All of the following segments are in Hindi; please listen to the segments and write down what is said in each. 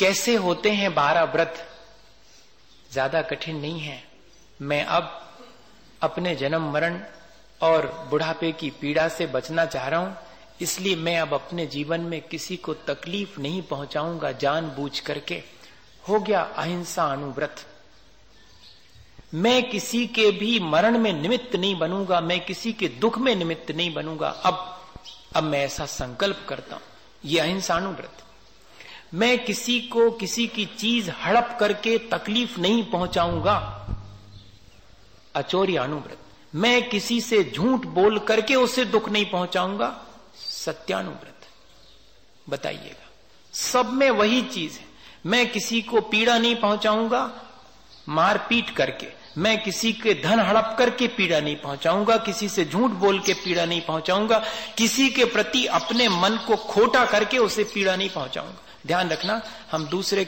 कैसे होते हैं 12 व्रत? ज्यादा कठिन नहीं है। मैं अब अपने जन्म मरण और बुढ़ापे की पीड़ा से बचना चाह रहा हूं, इसलिए मैं अब अपने जीवन में किसी को तकलीफ नहीं पहुंचाऊंगा जानबूझ करके। हो गया अहिंसा अनुव्रत। मैं किसी के भी मरण में निमित्त नहीं बनूंगा, मैं किसी के दुख में निमित्त नहीं बनूंगा। अब मैं ऐसा संकल्प करता हूं, ये अहिंसा अनुव्रत। मैं किसी को किसी की चीज हड़प करके तकलीफ नहीं पहुंचाऊंगा, अचौर्यानुव्रत। मैं किसी से झूठ बोल करके उसे दुख नहीं पहुंचाऊंगा, सत्यानुव्रत। बताइएगा, सब में वही चीज है। मैं किसी को पीड़ा नहीं पहुंचाऊंगा मारपीट करके, मैं किसी के धन हड़प करके पीड़ा नहीं पहुंचाऊंगा, किसी से झूठ बोल के पीड़ा नहीं पहुंचाऊंगा, किसी के प्रति अपने मन को खोटा करके उसे पीड़ा नहीं पहुंचाऊंगा। ध्यान रखना, हम दूसरे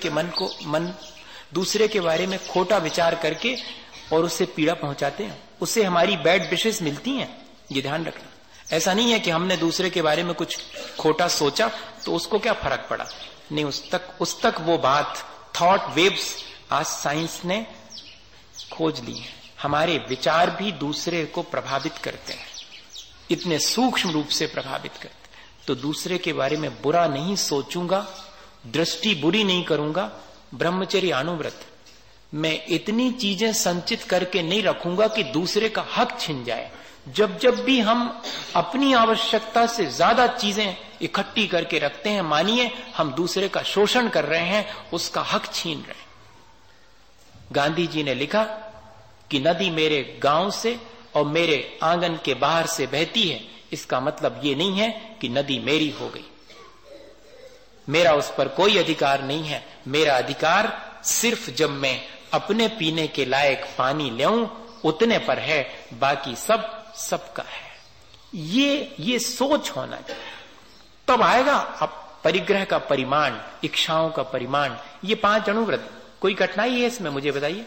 के बारे में खोटा विचार करके और उससे पीड़ा पहुंचाते हैं, उससे हमारी बैड विशेस मिलती हैं। ये ध्यान रखना। ऐसा नहीं है कि हमने दूसरे के बारे में कुछ खोटा सोचा तो उसको क्या फर्क पड़ा, नहीं, उस तक वो बात, थॉट वेव्स आज साइंस ने खोज ली है। हमारे विचार भी दूसरे को प्रभावित करते हैं, इतने सूक्ष्म रूप से प्रभावित करते हैं। तो दूसरे के बारे में बुरा नहीं सोचूंगा, दृष्टि बुरी नहीं करूंगा। ब्रह्मचर्य अनुव्रत। मैं इतनी चीजें संचित करके नहीं रखूंगा कि दूसरे का हक छिन जाए। जब जब भी हम अपनी आवश्यकता से ज्यादा चीजें इकट्ठी करके रखते हैं, मानिए हम दूसरे का शोषण कर रहे हैं, उसका हक छीन रहे हैं। गांधी जी ने लिखा कि नदी मेरे गांव से और मेरे आंगन के बाहर से बहती है, इसका मतलब ये नहीं है कि नदी मेरी हो गई, मेरा उस पर कोई अधिकार नहीं है। मेरा अधिकार सिर्फ जब मैं अपने पीने के लायक पानी लेऊं उतने पर है, बाकी सब सबका है। ये सोच होना चाहिए, तब आएगा अब परिग्रह का परिमाण, इच्छाओं का परिमाण। ये 5 अनुव्रत। कोई कठिनाई है इसमें? मुझे बताइए,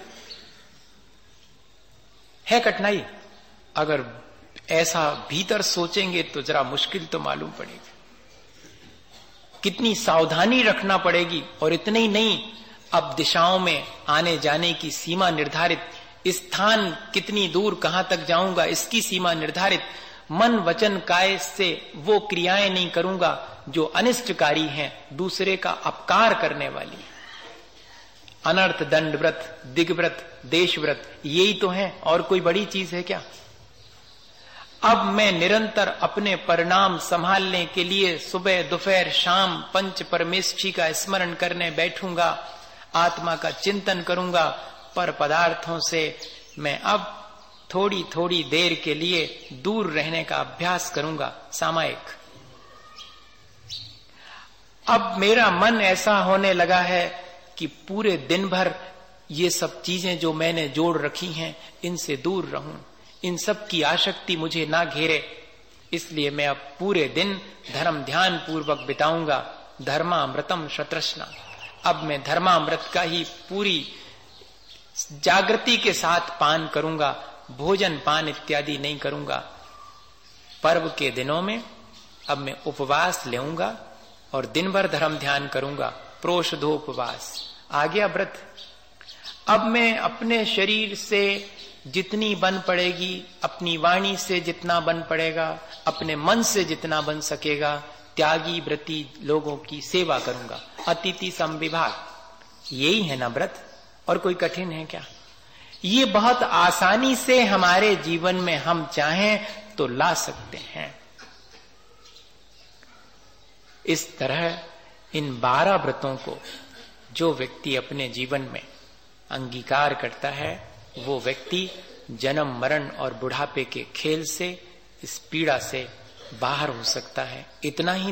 है कठिनाई? अगर ऐसा भीतर सोचेंगे तो जरा मुश्किल तो मालूम पड़ेगी, कितनी सावधानी रखना पड़ेगी। और इतने ही नहीं, अब दिशाओं में आने जाने की सीमा निर्धारित, स्थान कितनी दूर कहां तक जाऊंगा इसकी सीमा निर्धारित। मन वचन काय से वो क्रियाएं नहीं करूंगा जो अनिष्टकारी हैं, दूसरे का अपकार करने वाली। अनर्थ दंड व्रत, दिग्व्रत, देशव्रत, यही तो है, और कोई बड़ी चीज है क्या? अब मैं निरंतर अपने परिणाम संभालने के लिए सुबह दोपहर शाम पंच परमेष्ठी का स्मरण करने बैठूंगा, आत्मा का चिंतन करूंगा, पर पदार्थों से मैं अब थोड़ी थोड़ी देर के लिए दूर रहने का अभ्यास करूंगा, सामायिक। अब मेरा मन ऐसा होने लगा है कि पूरे दिन भर ये सब चीजें जो मैंने जोड़ रखी हैं इनसे दूर रहूं, इन सब की आसक्ति मुझे ना घेरे, इसलिए मैं अब पूरे दिन धर्म ध्यान पूर्वक बिताऊंगा। धर्मामृतम शतृष्णा। अब मैं धर्मामृत का ही पूरी जागृति के साथ पान करूंगा, भोजन पान इत्यादि नहीं करूंगा। पर्व के दिनों में अब मैं उपवास लेऊंगा और दिन भर धर्म ध्यान करूंगा, प्रोषधोपवास। आ गया व्रत। अब मैं अपने शरीर से जितनी बन पड़ेगी, अपनी वाणी से जितना बन पड़ेगा, अपने मन से जितना बन सकेगा, त्यागी व्रती लोगों की सेवा करूंगा। अतिथि समविभाग, यही है ना व्रत? और कोई कठिन है क्या? ये बहुत आसानी से हमारे जीवन में हम चाहें तो ला सकते हैं। इस तरह इन 12 व्रतों को जो व्यक्ति अपने जीवन में अंगीकार करता है, वो व्यक्ति जन्म मरण और बुढ़ापे के खेल से, इस पीड़ा से बाहर हो सकता है। इतना ही